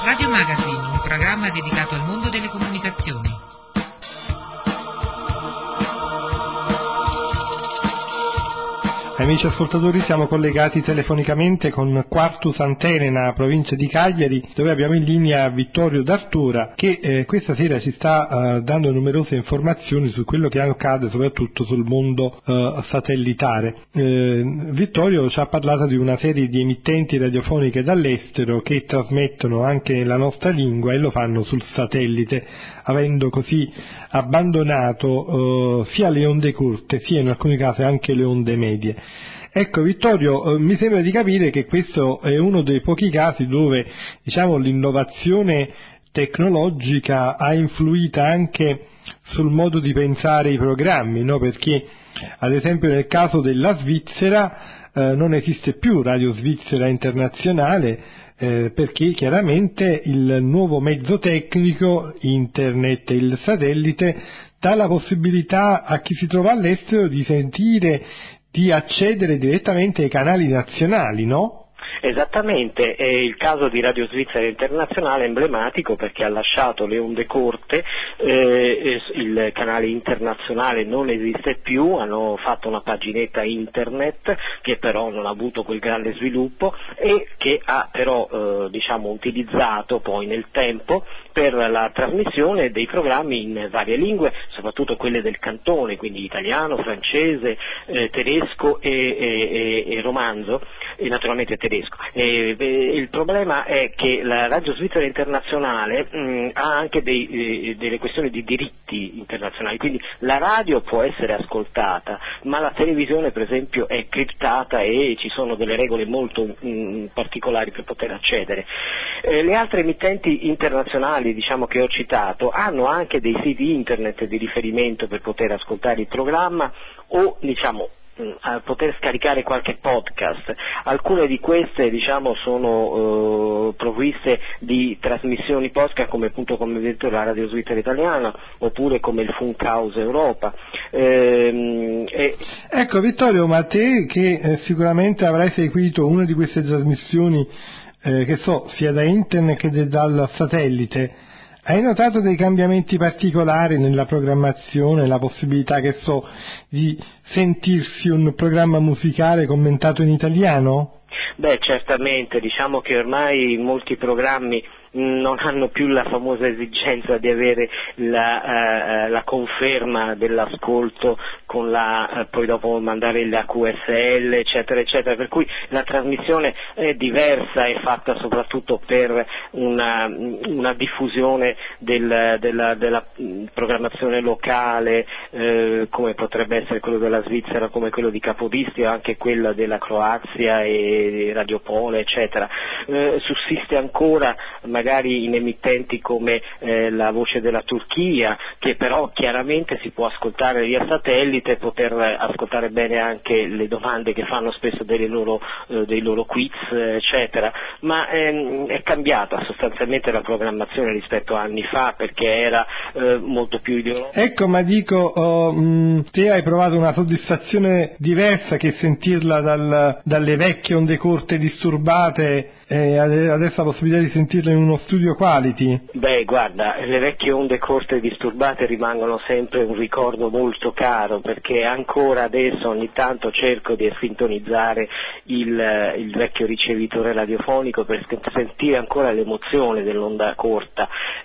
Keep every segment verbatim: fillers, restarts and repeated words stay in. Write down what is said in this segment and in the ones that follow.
Radio Magazine, un programma dedicato al mondo delle comunicazioni. Amici ascoltatori, siamo collegati telefonicamente con Quartus Antenna, provincia di Cagliari, dove abbiamo in linea Vittorio D'Artura, che eh, questa sera ci sta eh, dando numerose informazioni su quello che accade soprattutto sul mondo eh, satellitare. Eh, Vittorio ci ha parlato di una serie di emittenti radiofoniche dall'estero che trasmettono anche nella nostra lingua e lo fanno sul satellite, avendo così abbandonato eh, sia le onde corte sia in alcuni casi anche le onde medie. Ecco Vittorio, eh, mi sembra di capire che questo è uno dei pochi casi dove, diciamo, l'innovazione tecnologica ha influito anche sul modo di pensare i programmi, no? Perché ad esempio nel caso della Svizzera eh, non esiste più Radio Svizzera Internazionale, eh, perché chiaramente il nuovo mezzo tecnico, internet e il satellite, dà la possibilità a chi si trova all'estero di sentire, di accedere direttamente ai canali nazionali, no? Esattamente, è il caso di Radio Svizzera Internazionale emblematico perché ha lasciato le onde corte, eh, il canale internazionale non esiste più, hanno fatto una paginetta internet che però non ha avuto quel grande sviluppo e che ha però eh, diciamo utilizzato poi nel tempo per la trasmissione dei programmi in varie lingue, soprattutto quelle del cantone, quindi italiano, francese, eh, tedesco e, e, e, e romanzo, e naturalmente tedesco. E, e, il problema è che la Radio Svizzera Internazionale mh, ha anche dei, eh, delle questioni di diritti internazionali, quindi la radio può essere ascoltata, ma la televisione per esempio è criptata e ci sono delle regole molto mh, particolari per poter accedere. Eh, le altre emittenti internazionali, diciamo, che ho citato, hanno anche dei siti internet di riferimento per poter ascoltare il programma o, diciamo, a poter scaricare qualche podcast. Alcune di queste, diciamo, sono eh, provviste di trasmissioni podcast come appunto, come detto, la Radio Svizzera Italiana oppure come il Funkhaus Europa. Ehm, e... Ecco Vittorio, ma te che eh, sicuramente avrai seguito una di queste trasmissioni, eh, che so, sia da internet che dal satellite, hai notato dei cambiamenti particolari nella programmazione, la possibilità, che so, di sentirsi un programma musicale commentato in italiano? Beh, certamente, diciamo che ormai molti programmi non hanno più la famosa esigenza di avere la, uh, la conferma dell'ascolto con la, uh, poi dopo mandare l'A Q S L eccetera eccetera, per cui la trasmissione è diversa, è fatta soprattutto per una, una diffusione del, della, della programmazione locale, eh, come potrebbe essere quello della Svizzera, come quello di Capodistria, anche quella della Croazia e Radio Pole eccetera. Eh, sussiste ancora magari in emittenti come eh, la Voce della Turchia, che però chiaramente si può ascoltare via satellite, poter ascoltare bene anche le domande che fanno spesso delle loro, eh, dei loro quiz eccetera, ma ehm, è cambiata sostanzialmente la programmazione rispetto a anni fa perché era eh, molto più ideologica. Ecco, ma dico, oh, mh, te hai provato una soddisfazione diversa che sentirla dal, dalle vecchie onde corte disturbate e adesso la possibilità di sentirla in uno studio quality? Beh, guarda, le vecchie onde corte disturbate rimangono sempre un ricordo molto caro perché ancora adesso ogni tanto cerco di sintonizzare il, il vecchio ricevitore radiofonico per sentire ancora l'emozione dell'onda corta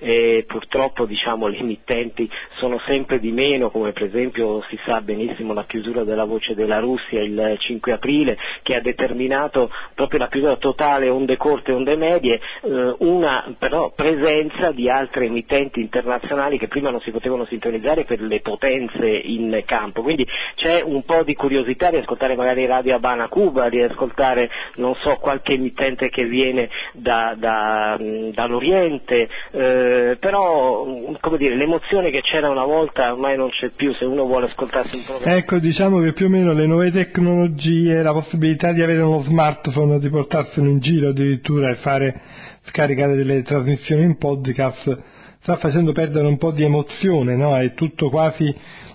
e purtroppo, diciamo, le emittenti sono sempre di meno, come per esempio si sa benissimo la chiusura della Voce della Russia il cinque aprile, che ha determinato proprio la chiusura totale onde corte e onde medie, eh, una però presenza di altre emittenti internazionali che prima non si potevano sintonizzare per le potenze in campo, quindi c'è un po' di curiosità di ascoltare magari Radio Habana Cuba, di ascoltare, non so, qualche emittente che viene da, da, dall'Oriente, eh, però, come dire, l'emozione che c'era una volta ormai non c'è più, se uno vuole ascoltarsi un programma. Ecco, diciamo che più o meno le nuove tecnologie, la possibilità di avere uno smartphone, di portarselo in giro addirittura e fare scaricare delle trasmissioni in podcast, sta facendo perdere un po' di emozione, no? È tutto quasi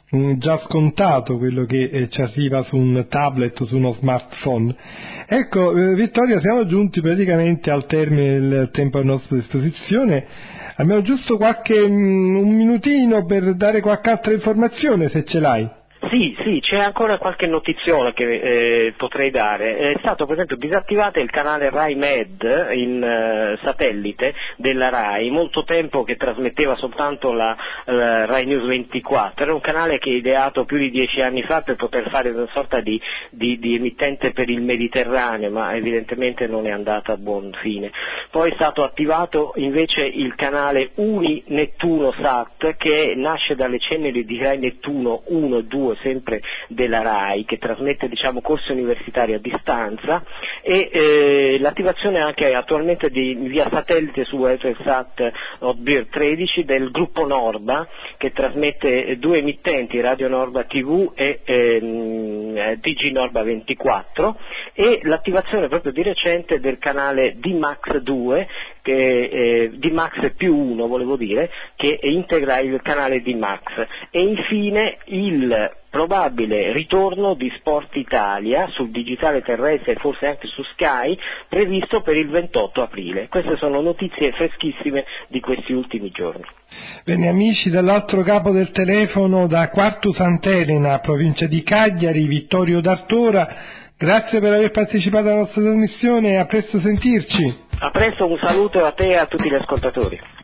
mh, già scontato quello che eh, ci arriva su un tablet o su uno smartphone. Ecco, eh, Vittorio, siamo giunti praticamente al termine del tempo a nostra disposizione. Abbiamo giusto qualche mh, un minutino per dare qualche altra informazione, se ce l'hai. Sì, sì, c'è ancora qualche notiziola che eh, potrei dare. È stato per esempio disattivato il canale Rai Med in uh, satellite della Rai, molto tempo che trasmetteva soltanto la, la Rai News ventiquattro, era un canale che è ideato più di dieci anni fa per poter fare una sorta di, di, di emittente per il Mediterraneo, ma evidentemente non è andata a buon fine. Poi è stato attivato invece il canale Uni Nettuno Sat, che nasce dalle ceneri di Rai Nettuno uno e due, sempre della Rai, che trasmette diciamo corsi universitari a distanza, e eh, l'attivazione anche attualmente di, via satellite su Eutelsat Hotbird tredici del gruppo Norba, che trasmette due emittenti, Radio Norba tivù e ehm, T G Norba ventiquattro, e l'attivazione proprio di recente del canale D Max due, che, eh, D Max più uno volevo dire, che integra il canale D Max, e infine il probabile ritorno di Sport Italia sul digitale terrestre e forse anche su Sky, previsto per il ventotto aprile. Queste sono notizie freschissime di questi ultimi giorni. Bene amici, dall'altro capo del telefono, da Quartu Sant'Elena, provincia di Cagliari, Vittorio D'Artora, grazie per aver partecipato alla nostra trasmissione e a presto sentirci. A presto, un saluto a te e a tutti gli ascoltatori.